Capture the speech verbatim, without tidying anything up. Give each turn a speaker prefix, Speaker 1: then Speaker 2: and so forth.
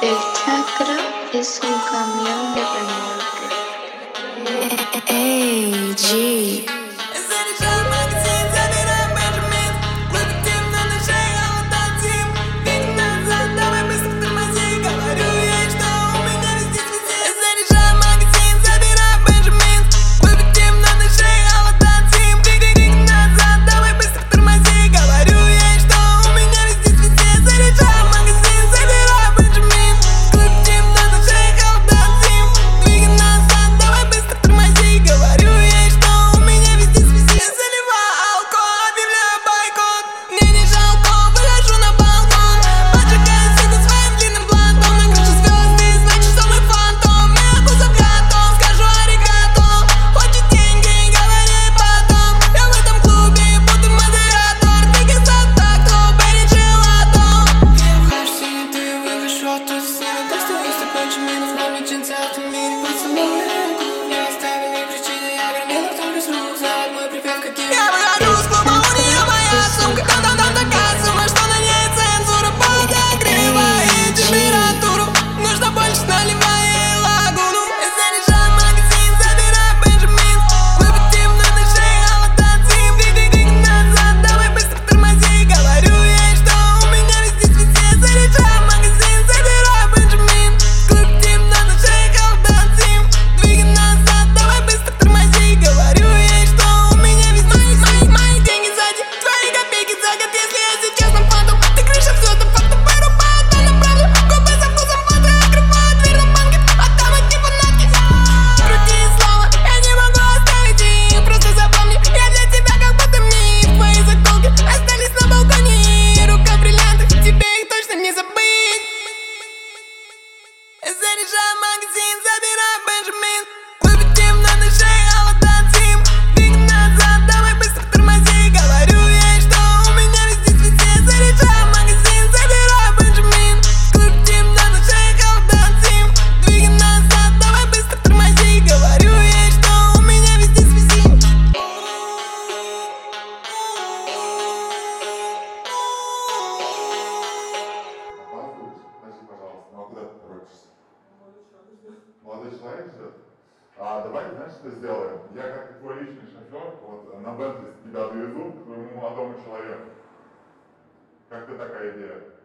Speaker 1: El chakra es un camión de remolque. Ey, G.
Speaker 2: Заряжай магазин, забирай Бенджамин. Выбедим на ножей, а вот отзим. Двигай назад, давай быстро тормози. Говорю ей, что у меня везде везде. Заряжай магазин, забирай Бенджамин. Выбедим на ножей, а вот отзим. Двигай назад, давай быстро тормози. Говорю ей, что у меня везде везде.
Speaker 3: Скажи, пожалуйста, ну а куда ты торопишься? Молодой человек ждет? А давай, знаешь, что сделаем? Я как твой личный шофер, вот на Бентли тебя довезу к твоему молодому человеку. Как тебе такая идея?